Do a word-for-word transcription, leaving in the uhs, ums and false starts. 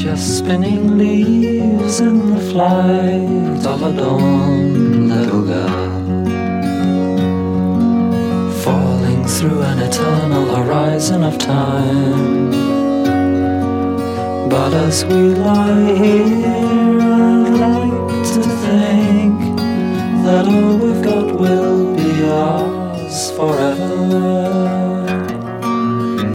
just spinning leaves in the flight of a dawn, little girl, falling through an eternal horizon of time. But as we lie here, I'd like to think that all we've got will be ours forever.